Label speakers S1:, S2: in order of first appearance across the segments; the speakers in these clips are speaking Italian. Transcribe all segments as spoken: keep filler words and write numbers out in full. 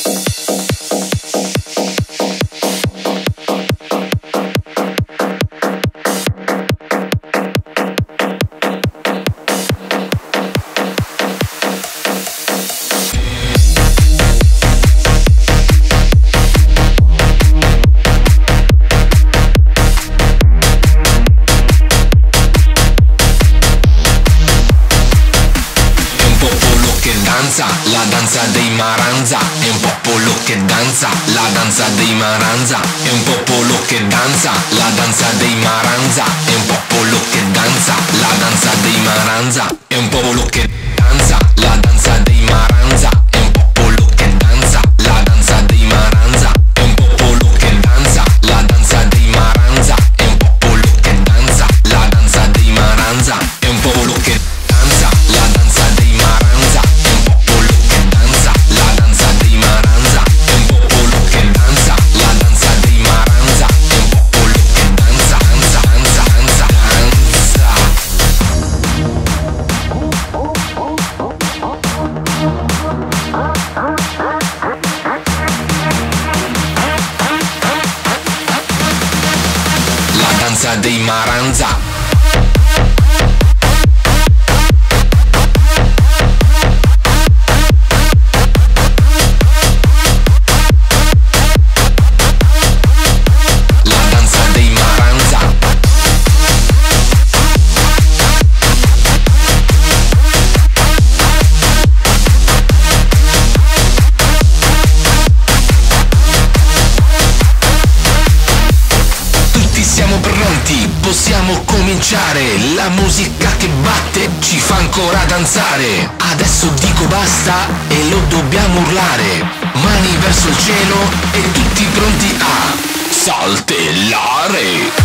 S1: La danza dei Maranza è un popolo che danza, la danza dei Maranza è un popolo che danza, la danza dei Maranza è un popolo che danza, la danza dei Maranza è un popolo che danza, la danza dei Maranza è un popolo che danza, la danza dei Maranza è un popolo che danza, la danza dei Maranza è un popolo che danza, la danza dei Maranza è un popolo che danza, la danza dei Maranza è un popolo che danza, la danza dei Maranza è un popolo che danza, la danza dei Maranza è un popolo che danza, danza, danza, danza, danza. La danza dei Maranza. Possiamo cominciare, la musica che batte ci fa ancora danzare. Adesso dico basta e lo dobbiamo urlare. Mani verso il cielo e tutti pronti a saltellare.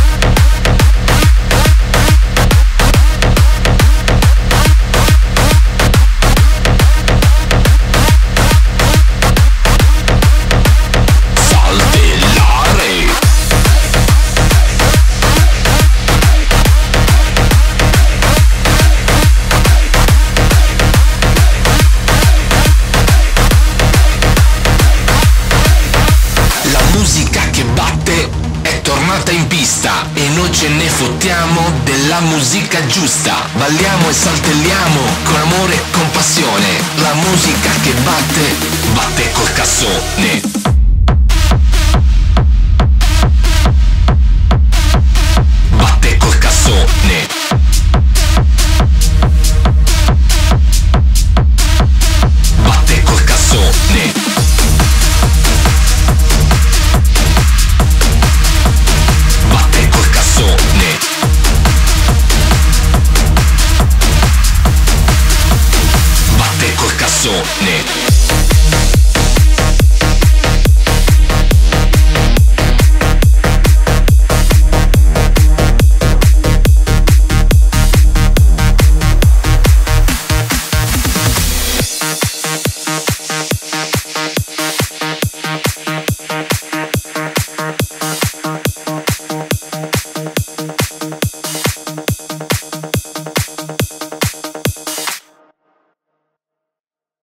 S1: In pista e noi ce ne fottiamo della musica giusta, balliamo e saltelliamo con amore e con passione, la musica che batte, batte col cassone. Batte col cassone. Batte col cassone. Batte col cassone.